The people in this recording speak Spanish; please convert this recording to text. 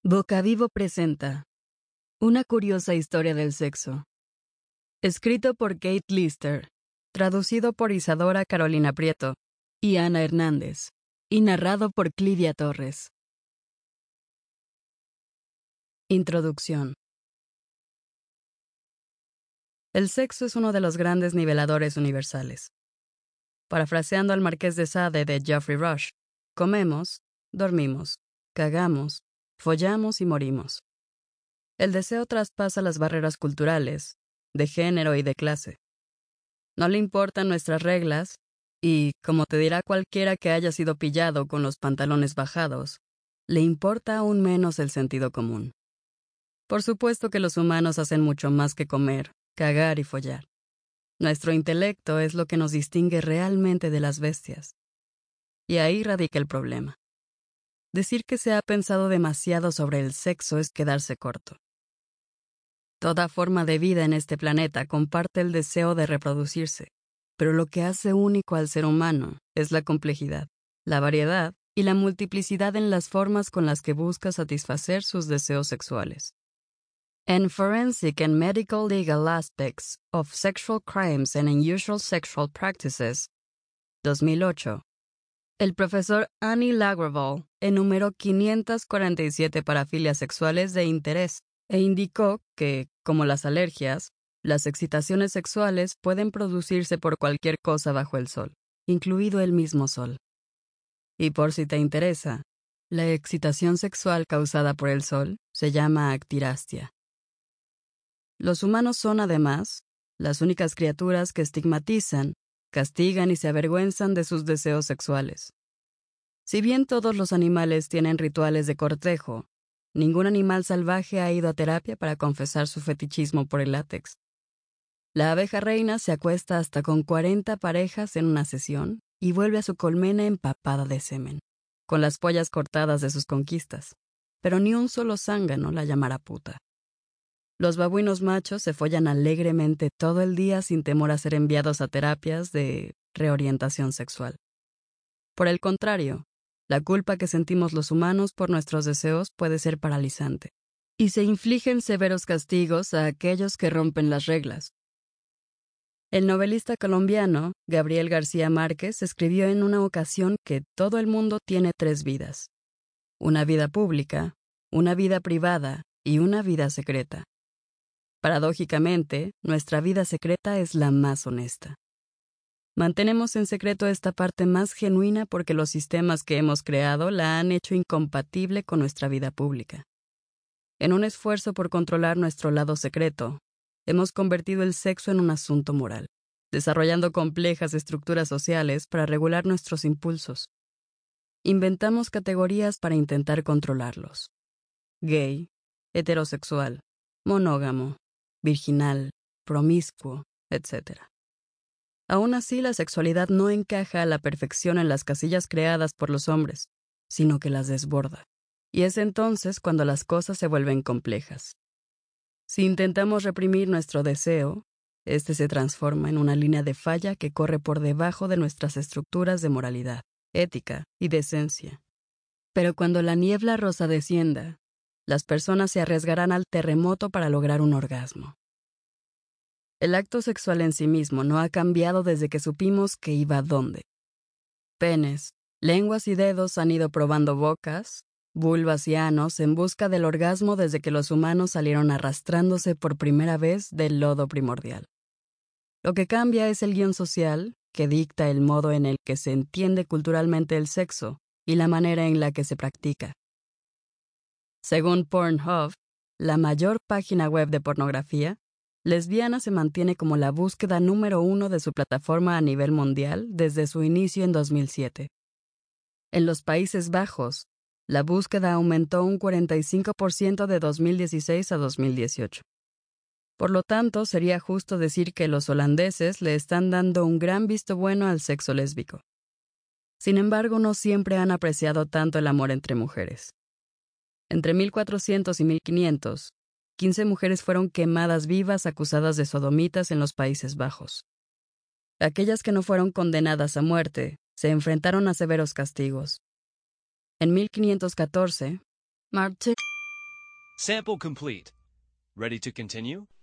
Boca Vivo presenta Una curiosa historia del sexo. Escrito por Kate Lister, traducido por Isadora Carolina Prieto y Ana Hernández, y narrado por Clidia Torres. Introducción. El sexo es uno de los grandes niveladores universales. Parafraseando al Marqués de Sade de Geoffrey Rush, comemos, dormimos, cagamos, follamos y morimos. El deseo traspasa las barreras culturales, de género y de clase. No le importan nuestras reglas y, como te dirá cualquiera que haya sido pillado con los pantalones bajados, le importa aún menos el sentido común. Por supuesto que los humanos hacen mucho más que comer, cagar y follar. Nuestro intelecto es lo que nos distingue realmente de las bestias. Y ahí radica el problema. Decir que se ha pensado demasiado sobre el sexo es quedarse corto. Toda forma de vida en este planeta comparte el deseo de reproducirse, pero lo que hace único al ser humano es la complejidad, la variedad y la multiplicidad en las formas con las que busca satisfacer sus deseos sexuales. En Forensic and Medical Legal Aspects of Sexual Crimes and Unusual Sexual Practices, 2008, el profesor Annie Lagerwald enumeró 547 parafilias sexuales de interés e indicó que, como las alergias, las excitaciones sexuales pueden producirse por cualquier cosa bajo el sol, incluido el mismo sol. Y por si te interesa, la excitación sexual causada por el sol se llama actirastia. Los humanos son, además, las únicas criaturas que estigmatizan, castigan y se avergüenzan de sus deseos sexuales. Si bien todos los animales tienen rituales de cortejo, ningún animal salvaje ha ido a terapia para confesar su fetichismo por el látex. La abeja reina se acuesta hasta con 40 parejas en una sesión y vuelve a su colmena empapada de semen, con las pollas cortadas de sus conquistas, pero ni un solo zángano la llamará puta. Los babuinos machos se follan alegremente todo el día sin temor a ser enviados a terapias de reorientación sexual. Por el contrario, la culpa que sentimos los humanos por nuestros deseos puede ser paralizante, y se infligen severos castigos a aquellos que rompen las reglas. El novelista colombiano Gabriel García Márquez escribió en una ocasión que todo el mundo tiene 3 vidas: una vida pública, una vida privada y una vida secreta. Paradójicamente, nuestra vida secreta es la más honesta. Mantenemos en secreto esta parte más genuina porque los sistemas que hemos creado la han hecho incompatible con nuestra vida pública. En un esfuerzo por controlar nuestro lado secreto, hemos convertido el sexo en un asunto moral, desarrollando complejas estructuras sociales para regular nuestros impulsos. Inventamos categorías para intentar controlarlos: gay, heterosexual, monógamo, virginal, promiscuo, etc. Aún así, la sexualidad no encaja a la perfección en las casillas creadas por los hombres, sino que las desborda. Y es entonces cuando las cosas se vuelven complejas. Si intentamos reprimir nuestro deseo, este se transforma en una línea de falla que corre por debajo de nuestras estructuras de moralidad, ética y decencia. Pero cuando la niebla rosa descienda, las personas se arriesgarán al terremoto para lograr un orgasmo. El acto sexual en sí mismo no ha cambiado desde que supimos que iba dónde. Penes, lenguas y dedos han ido probando bocas, vulvas y anos en busca del orgasmo desde que los humanos salieron arrastrándose por primera vez del lodo primordial. Lo que cambia es el guión social, que dicta el modo en el que se entiende culturalmente el sexo y la manera en la que se practica. Según Pornhub, la mayor página web de pornografía, lesbiana se mantiene como la búsqueda número 1 de su plataforma a nivel mundial desde su inicio en 2007. En los Países Bajos, la búsqueda aumentó un 45% de 2016 a 2018. Por lo tanto, sería justo decir que los holandeses le están dando un gran visto bueno al sexo lésbico. Sin embargo, no siempre han apreciado tanto el amor entre mujeres. Entre 1400 y 1500, 15 mujeres fueron quemadas vivas acusadas de sodomitas en los Países Bajos. Aquellas que no fueron condenadas a muerte se enfrentaron a severos castigos. En 1514, Martin Sample complete. Ready to continue?